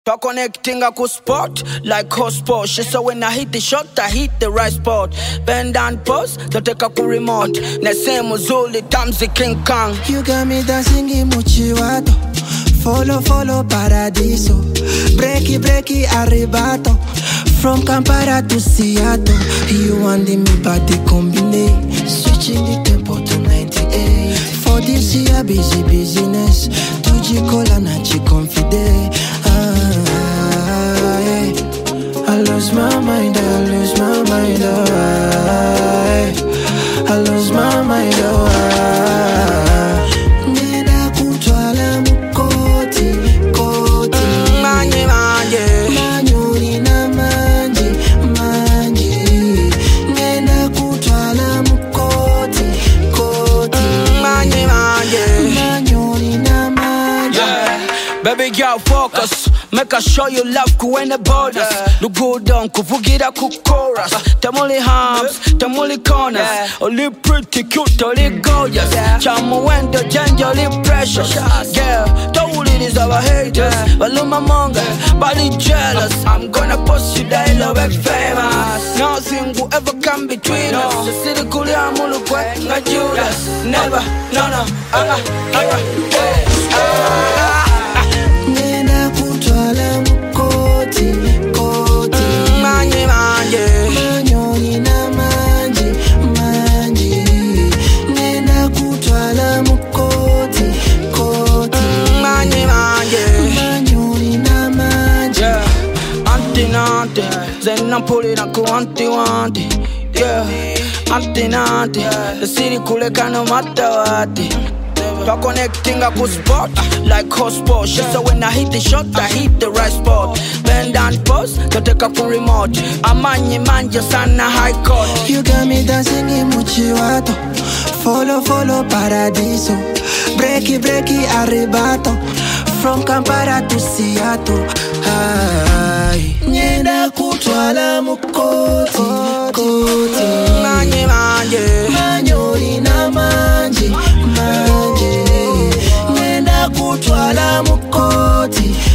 To connecting a good spot like hotspot. She said when I hit the shot, I hit the right spot. Bend and pause, to take a cool remote. Nese muzuli, Tamsi King Kong. You got me dancing in Muchiwato. Follow, paradiso. Breaky, arribato. From Kampala to Seattle. You and me body combine. Switching the tempo to 98. For this year, business. Tuji kola na chi confide. I lose my mind, I lose my mind, I lose my mind, Nena kutwala mukoti, manye, manyuri na manji, Nena kutwala mukoti, manye, manyuri na manji. Baby girl, focus. Make her show you love kuwene borders. Look good on kuvugira kukoras. Tamuli harms, tamuli corners. Only pretty cute, only gorgeous. Chamu wendo janjo, only precious. Girl, totally these our haters. Baluma monga, body jealous. I'm gonna post you that love and famous. Nothing will ever come between us. The city kulia mulukwe, nga Judas. Never, no, Kutwala mukoti, manye, manyoni na manji, Nena kutwala mukoti, manye, manyoni na manji. Antinante, zenapoli na kuanti-wanti. Yeah, antinante, the city kuleka no matter what. To connecting a good spot like hotspot. She said when I hit the shot, I hit the right spot. Bend and pause, to take a full remote. Manja sana high court. You got me dancing in Muchiwato. Follow, paradiso. Breaky, arribato. From Kampala to Seattle. Nyenda kutwala mukoti, manye, manyori na manji, Nyenda kutwala mukoti.